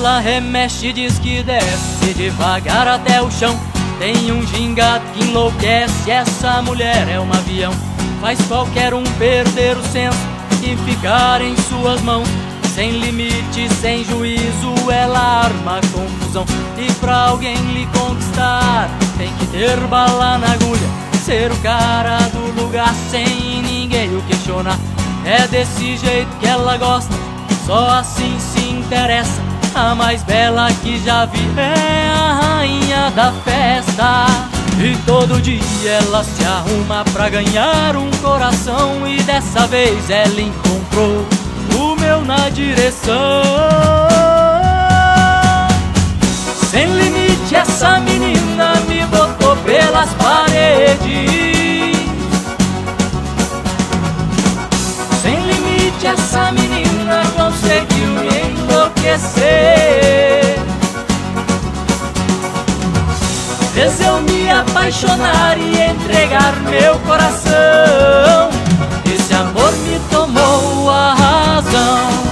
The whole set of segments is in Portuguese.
Ela remexe, diz que desce devagar até o chão. Tem um gingado que enlouquece, essa mulher é um avião. Faz qualquer um perder o senso e ficar em suas mãos. Sem limite, sem juízo, ela arma confusão. E pra alguém lhe conquistar, tem que ter bala na agulha, ser o cara do lugar sem ninguém o questionar. É desse jeito que ela gosta, só assim se interessa. A mais bela que já vi é a rainha da festa. E todo dia ela se arruma pra ganhar um coração. E dessa vez ela encontrou o meu na direção. Sem limite, essa menina me botou pelas paredes. Sem limite, essa menina conseguiu me enlouquecer. Fez eu me apaixonar e entregar meu coração. Esse amor me tomou a razão.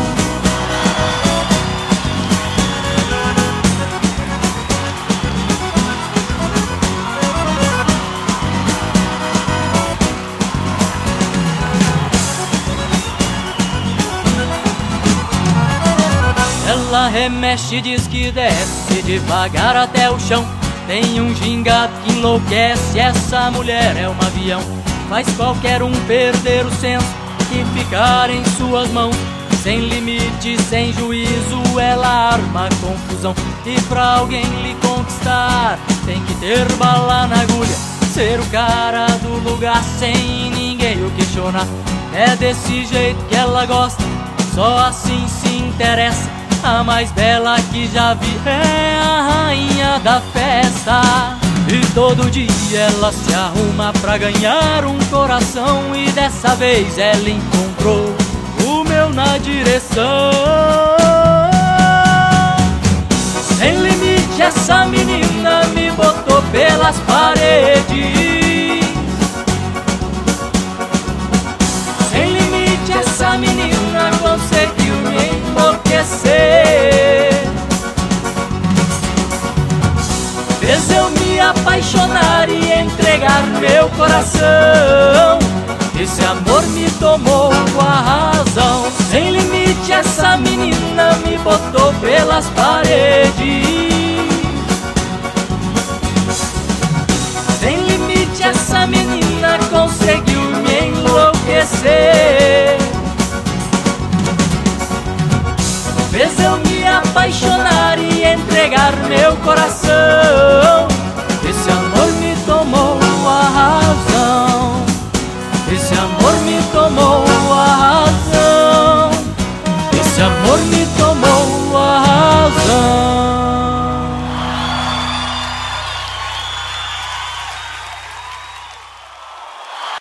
Ela remexe, diz que desce devagar até o chão. Tem um gingado que enlouquece, essa mulher é um avião. Faz qualquer um perder o senso e ficar em suas mãos. Sem limite, sem juízo, ela arma confusão. E pra alguém lhe conquistar, tem que ter bala na agulha, ser o cara do lugar sem ninguém o questionar. É desse jeito que ela gosta, só assim se interessa. A mais bela que já vi é a rainha da festa. E todo dia ela se arruma pra ganhar um coração. E dessa vez ela encontrou o meu na direção. Sem limite, essa menina me botou pelas paredes. Sem limite, essa menina conseguiu me enlouquecer. Fez eu me apaixonar e entregar meu coração. Esse amor me tomou a razão. Sem limite, essa menina me botou pelas paredes. Sem limite, essa menina conseguiu me enlouquecer. Fez eu me apaixonar e entregar meu coração. Esse amor me tomou a razão. Esse amor me tomou a razão. Esse amor me tomou